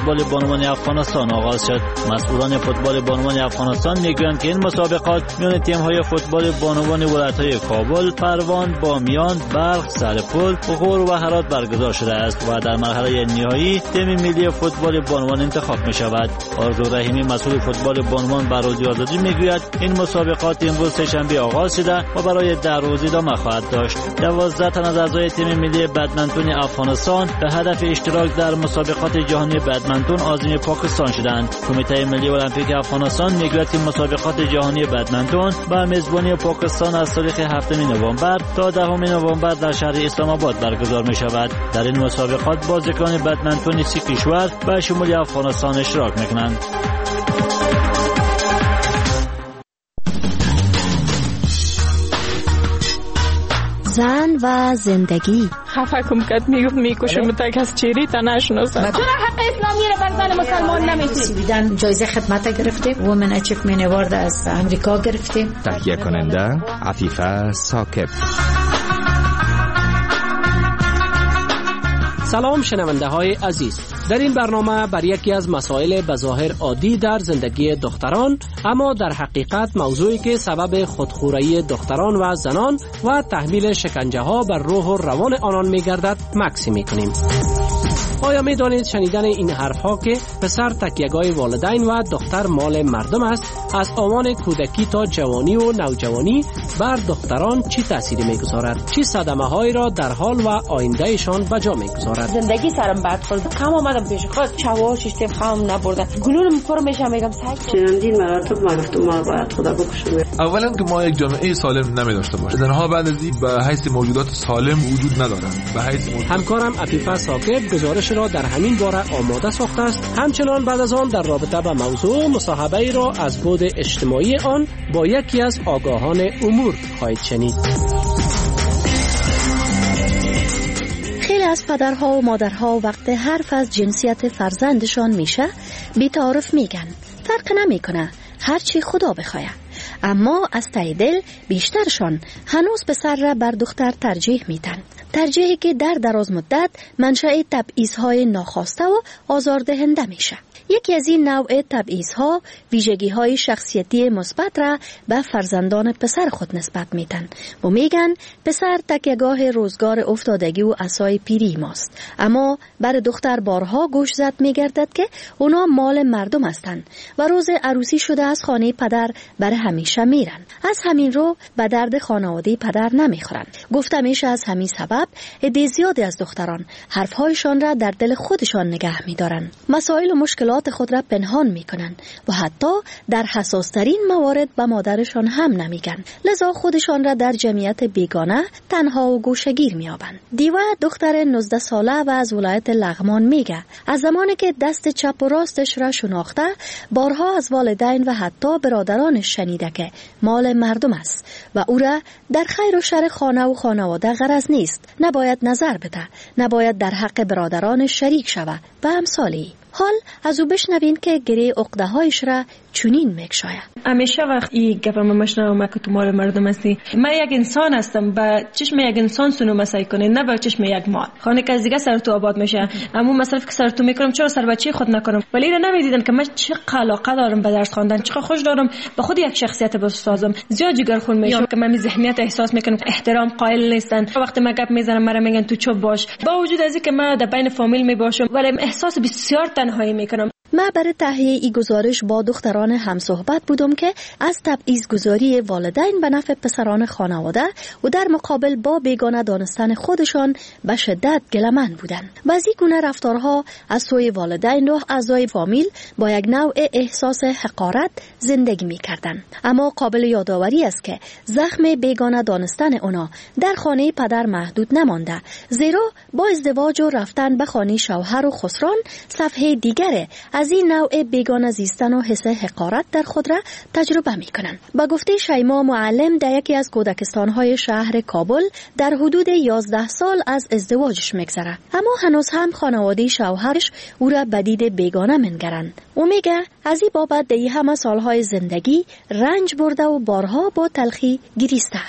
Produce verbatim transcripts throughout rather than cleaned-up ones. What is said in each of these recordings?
فوتبال بانوان افغانستان آغاز شد. مسئولان فوتبال بانوان افغانستان میگویند که این مسابقات میان تیم‌های فوتبال بانوان ولایت‌های کابل، پروان، بامیان، بلخ، سرپل، غور و هرات برگزار شده است و در مرحله نهایی تیم ملی فوتبال بانوان انتخاب می‌شود. آرزو رحیمی مسئول فوتبال بانوان بر رادیو آزادی میگوید این مسابقات امروز سه‌شنبه آغاز شده و برای ده روز ادامه خواهد داشت. دوازده تن از اعضای تیم ملی بدمنتون افغانستان به هدف اشتراک در مسابقات جهانی بدمنتون عازم پاکستان شدند. کمیته ملی المپیک افغانستان میگوید که مسابقات جهانی بدمنتون با میزبانی پاکستان از تاریخ هفتم نوامبر تا دهم نوامبر در شهر اسلام آباد برگزار می شود. در این مسابقات بازیکن بدمنتون سی کشور به شمول افغانستان اشتراک میکنند. زن و زندگی. خفه کم کت میگفت میکشم تا کس چیری تا نشناسم. چرا حق اسلامی رو بر زن مسلمان نمیدید؟ سویدن جایزه خدمت گرفته، وومن اچیومنت اوارد از امریکا گرفته. تهیه کننده عفیفه ثاقب. سلام شنونده های عزیز، در این برنامه بر یکی از مسائل بظاهر عادی در زندگی دختران اما در حقیقت موضوعی که سبب خودخوری دختران و زنان و تحمیل شکنجه ها بر روح و روان آنان می گردد مکسی می کنیم. آیا می دانید شنیدن این حرف ها که پسر تکیه‌گاه والدین و دختر مال مردم است از آوان کودکی تا جوانی و نوجوانی بر دختران چی تأثیری می گذارد؟ چی صدمه هایی را در حال و آیندهشان بجا می گذارد؟ زندگی سرم بد خورد، کم آمدم پیش خود چوا شیشتیم خام نبردن گلولم پر میشم میگم سگ چندین مراتب ما گفتم ما باید خدا بکشیم. اولا که ما یک جامعه سالم نمی داشته باشیم، زنها بعد از این به حیث موجودات سالم وجود ندارند. به حیث موجود... همکارم عفیفه ثاقب گزارش را در همین باره آماده ساخته است. همچنان بعد از آن در رابطه با موضوع مصاحبه ای را از بود اجتماعی آن با یکی از آگاهان امور خواهید شنید. خیلی از پدرها و مادرها وقت حرف از جنسیت فرزندشان میشه بی تعارف میگن فرق نمیکنه هرچی خدا بخواه، اما از ته دل بیشترشان هنوز پسر را بر دختر ترجیح میدن، ترجیحی که در دراز مدت منشأ تبعیض‌های ناخواسته و آزاردهنده میشه. یکی از این نوع تبعیض‌ها ویژگی‌های شخصیتی مثبت را به فرزندان پسر خود نسبت میدن و میگن پسر تکیه‌گاه روزگار افتادگی و عصای پیری ماست، اما بر دختر بارها گوش زد میگردد که اونا مال مردم هستند و روز عروسی شده از خانه پدر بر همیشه میرن. از همین رو به درد خانواده پدر نمیخورن. گفته میشه از همین سبب عده زیادی از دختران حرفهایشان را در دل خودشان نگه میدارن، مسائل و مشکلات خود را پنهان میکنن و حتی در حساس ترین موارد به مادرشان هم نمیگن، لذا خودشان را در جمعیت بیگانه تنها و گوشه‌گیر میابند. دیوه دختر نوزده ساله و از ولایت لغمان میگه از زمانی که دست چپ و راستش را شناخته بارها از والدین و حتی برادرانش شنیده که مال مردم است و او را در خیر و شر خانه و خانواده غرض نیست، نباید نظر بده، نباید در حق برادرانش شریک شود و امثالی. حال از او بشنوین که گره عقده هایش را چونین میگشاید. همیشه وقت این گپم مشنوم که تو مال مردم هستی، من یک انسان هستم، با چشم یک انسان سونو مسای کنه، نه با چشم یک مال. خانه که از دیگه سر تو آباد میشه، اما مصرف که سر تو میکنم چرا سر بچه خود نکنم؟ ولی را نمیدیدن که من چه علاقه دارم به درس خواندن، چقدر خوش دارم به خود یک شخصیت بسازم. زیاد جگرخون میشم که من می ذهنیت احساس میکنم احترام قائل نیستن. وقتی من گپ میزنم مرا میگن تو چوب باش، با وجود از اینکه من در بین فامیل می باشم ولی احساس بسیار تنهایی میکنم. من برای تهیه این گزارش با دختران هم صحبت بودم که از تبعیض گذاری والدین به نفع پسران خانواده و در مقابل با بیگانه دانستن خودشان به شدت گله‌مند بودند. بعضی گونه رفتارها از سوی والدین و اعضای فامیل با یک نوع احساس حقارت زندگی می‌کردند. اما قابل یادآوری است که زخم بیگانه دانستن اونا در خانه پدر محدود نمانده، زیرا با ازدواج و رفتن به خانه شوهر و خسران صفحه دیگره از این نوع بیگانه زیستن و حس حقارت در خود را تجربه می کنند. با گفته شیما معلم در یکی از کودکستان‌های شهر کابل در حدود یازده سال از ازدواجش میگذره، اما هنوز هم خانواده شوهرش او را بدید بیگانه منگرند. او میگه از این بابت در همه سالهای زندگی رنج برده و بارها با تلخی گریسته است.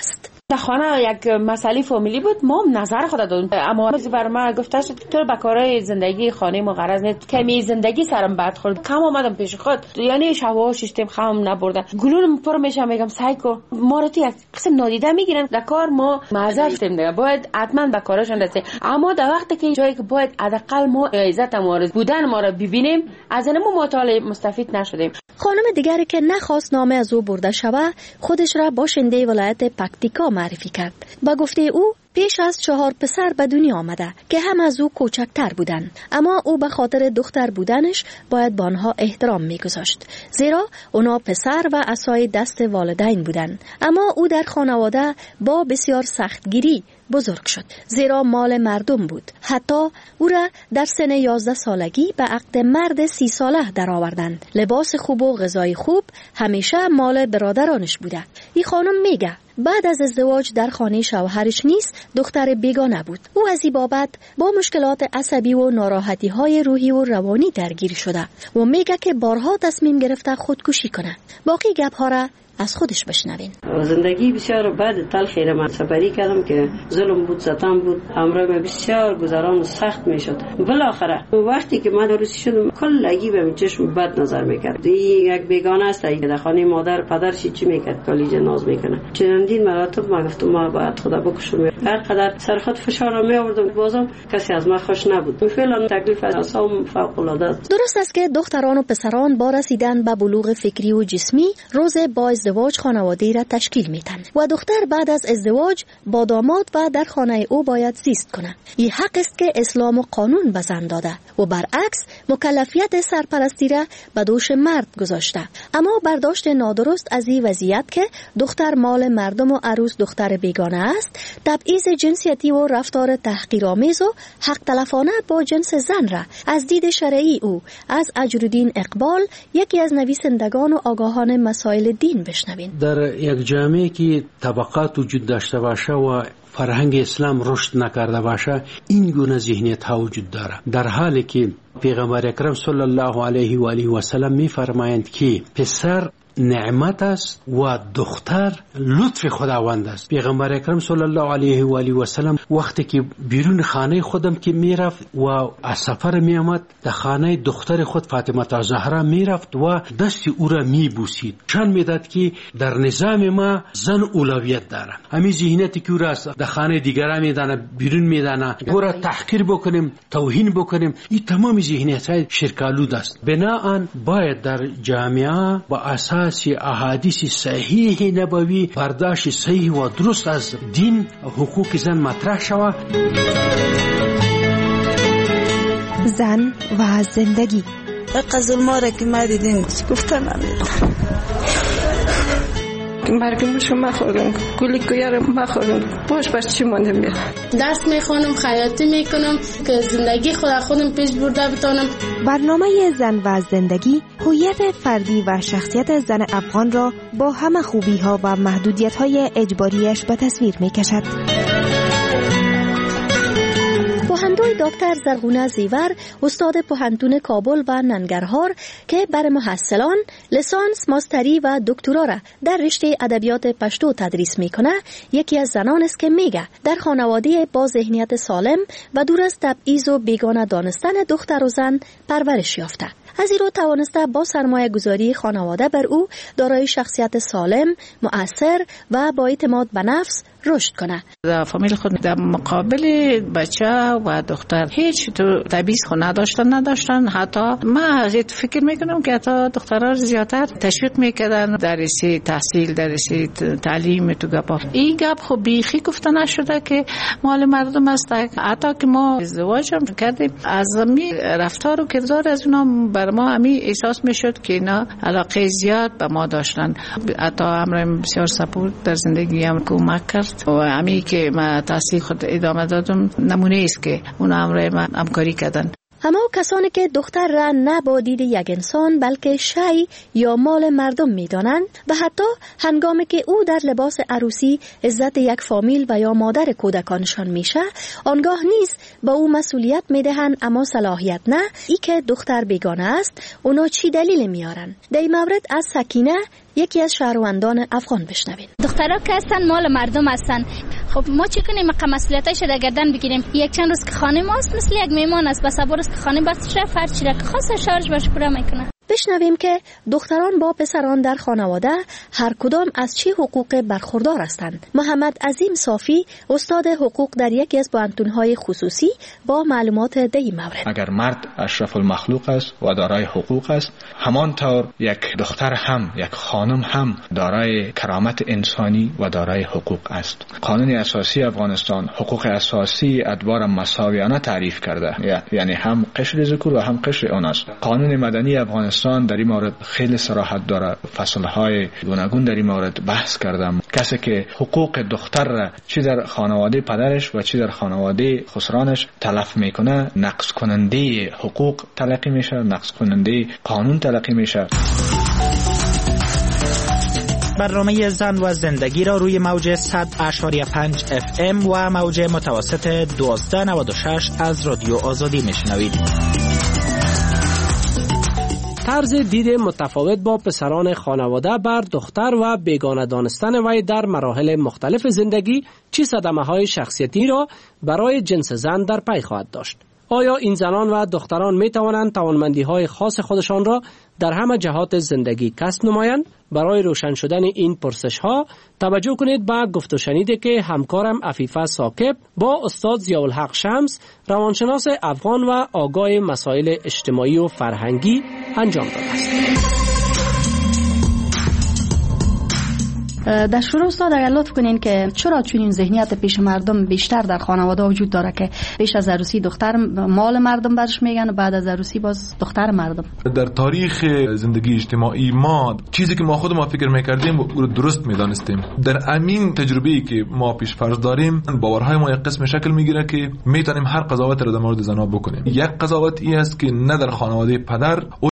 در خانه یک مسئله فامیلی بود، ما نظر خود دادیم، اما بر من گفته شد تو به کارهای زندگی خانه ما غرض نیست، کمی زندگی سرم بد خورد، کم آمدم پیش خود، یعنی شوا شیشتم خام نبردن، گلون پر میشم میگم سایکو ما رو تو یک قسم نادیده میگیرن، در کار ما معذرت شدیم دیگه، باید حتما به کارشون رسیم، اما در وقتی که جایی که باید حداقل ما عزت ما رو بودن ما رو ببینیم، از این ما مطالعه مستفید نشدیم. خانم دیگری که نخواست نام از او برده شود، خودش را باشنده ولایت پکتیکا معرفی کرد. با گفته او پیش از چهار پسر به دنیا آمده که هم از او کوچکتر بودند، اما او به خاطر دختر بودنش باید به آنها احترام میگذاشت، زیرا اونا پسر و عصای دست والدین بودند. اما او در خانواده با بسیار سختگیری بزرگ شد، زیرا مال مردم بود. حتی او را در سن یازده سالگی به عقد مرد سی ساله در آوردند. لباس خوب و غذای خوب همیشه مال برادرانش بوده. این خانم میگه بعد از ازدواج در خانه شوهرش نیست دختر بیگانه بود. او از این بابت با مشکلات عصبی و ناراحتی های روحی و روانی درگیر شده و میگه که بارها تصمیم گرفته خودکشی کنه. باقی گپ ها را از خودش بشنوین. زندگی بسیار بد تلخی را من سپری کردم که ظلم بود، ستم بود، امر من بسیار گذران سخت میشد. بالاخره وقتی که من روسی شدم کلگی به چشم بد نظر میکرد. یک بیگانه است که در خانه مادر پدرش چی میکرد کالیجه ناز میکنه. چندین مراتب من گفتم ما باید خدا بکشم. هر قدر سر خود فشار می آوردم بازم کسی از من خوش نبود. فعلا تکلیف اعصابم فوق العاده است. درست است که دختران و پسران با رسیدن به بلوغ فکری و جسمی روز با ازدواج خانواده را تشکیل میتن و دختر بعد از ازدواج با داماد و در خانه او باید زیست کنه. این حق است که اسلام و قانون به زن داده و برعکس مکلفیت سرپرستی را به دوش مرد گذاشته. اما برداشت نادرست از این وضعیت که دختر مال مردم و عروس دختر بیگانه است، تبعیض جنسیتی و رفتار تحقیرآمیز و حق تلفانه با جنس زن را از دید شرعی او از اجرالدین اقبال، یکی از نویسندگان و آگاهان مسائل دین، بشنوین. در یک جامعه که طبقات وجود داشته باشه و فرهنگ اسلام رشد نکرده باشه، این گونه ذهنیت ها وجود داره، در حالی که پیغمبر اکرم صلی الله علیه و آله و سلم میفرمایند که پسر نعمت است و دختر لطف خداوند است. پیغمبر اکرم صلی الله علیه و آله و سلم وقتی که بیرون خانه خودم که میرفت و از سفر میآمد، در خانه دختر خود فاطمه الزهرا میرفت و دست او را میبوسید، چون میداد که در نظام ما زن اولویت داره. همین ذهنیتی که او را در خانه دیگران میدانه، بیرون میدانه، او را تحقیر بکنیم، توهین بکنیم، این تمام ذهنیت های شرک‌آلود است. بنابراین باید در جامعه با اساس احادیث صحیح نبوی برداشت صحیح و درست از دین حقوق زن مطرح شود. زن و زندگی ظلما را که ما دیدیم گفتن نمیدونم مرگم شو مخورم، گلی کویارم مخورم، باش باش چی مانده میاد. درس میخوانم، خیاطی میکنم که زندگی خود خودم پیش برده بتانم. برنامه زن و زندگی هویت فردی و شخصیت زن افغان را با همه خوبی ها و محدودیت های اجباریش به تصویر میکشد. پوهندوی دکتر زرغونه زیور، استاد پوهنتون کابل و ننگرهار که بر محصلان لیسانس، ماستری و دکترا را در رشته ادبیات پشتو تدریس میکنه، یکی از زنان است که میگه در خانواده با ذهنیت سالم و دور از تبعیض و بیگانه دانستن دختر و زن پرورش یافته. از این رو توانسته با سرمایه گذاری خانواده بر او دارای شخصیت سالم، مؤثر و با اعتماد به نفس رشد کنه. در فامیل خود در مقابل بچه و دختر هیچ تو تبعیض خود نداشتن نداشتن حتی من از فکر میکنم که حتی دخترها زیادتر تشویق میکردن در رشته تحصیل، در رشته تعلیم. تو گپا این گپ خب بیخی گفته نشده که مال مردم است. حتی که ما ازدواج هم کردیم، از می رفتار و کردار از اونا بر ما همی احساس میشد که اینا علاقه زیاد به ما داشتن. حتی امرم بسیار سپورت در زندگی هم کمک کرد و همی که ما تحصیل خود ادامه دادم نمونه است که اونا امرم همکاری کردن. اما کسانی که دختر را نه با دید یک انسان بلکه شی یا مال مردم می‌دانند و حتی هنگامی که او در لباس عروسی عزت یک فامیل و یا مادر کودکانشان میشه، آنگاه نیز با او مسئولیت میدهند اما صلاحیت نه. ای که دختر بیگانه است، اونا چی دلیل میارن؟ در این مورد از سکینه، یکی از شهروندان افغان بشنوین. دخترها که هستن مال مردم هستن. خب ما چه کنیم؟ مقام مسئولیتش در گردن بگیریم. یک چند روز که خانه ماست مثل یک میمان است، بس ابروز که خانه بس رفت هر چی را که خاص شارژ باش پورا میکنه. بشنویم که دختران با پسران در خانواده هر کدام از چه حقوق برخوردار هستند. محمد عظیم صافی استاد حقوق در یکی از پوهنتون‌های خصوصی با معلومات در این مورد. اگر مرد اشرف المخلوق است و دارای حقوق است، همانطور یک دختر هم، یک خانم هم دارای کرامت انسانی و دارای حقوق است. قانون اساسی افغانستان حقوق اساسی ادوار مساویانه تعریف کرده، یعنی هم قشر ذکور و هم قشر اناث. قانون مدنی افغانستان در این مورد خیلی صراحت داره، فصلهای گوناگون در این مورد بحث کردم. کسی که حقوق دختر را چی در خانواده پدرش و چی در خانواده خسرانش تلف میکنه، نقض کننده حقوق تلقی میشه، نقض کننده قانون تلقی میشه. برنامه زن و زندگی را روی موج صد اشاری پنج اف ام و موج متوسط دوازده نود و شش از رادیو آزادی میشنوید. طرز دید متفاوت با پسران خانواده بر دختر و بیگانه دانستن وی در مراحل مختلف زندگی چه صدمه‌های شخصیتی را برای جنس زن در پی خواهد داشت؟ آیا این زنان و دختران می توانند توانمندی‌های خاص خودشان را در همه جهات زندگی کسب نمایند؟ برای روشن شدن این پرسش‌ها توجه کنید به گفت و شنیدی که همکارم عفیفه ثاقب با استاد ضیاءالحق شمس، روانشناس افغان و آگاه مسائل اجتماعی و فرهنگی انجام داده است. در شروع استاد اگر لطف کنین که چرا چنین ذهنیت پیش مردم بیشتر در خانواده وجود داره که پیش از عروسی دختر مال مردم برش میگن و بعد از عروسی باز دختر مردم؟ در تاریخ زندگی اجتماعی ما چیزی که ما خود ما فکر میکردیم رو درست میدانستیم. در امین تجربه‌ای که ما پیش فرض داریم، باورهای ما یک قسم شکل میگیره که میتونیم هر قضاوت را در مورد زنها بکنیم. یک قضاوت ای است که نه در خانواده پدر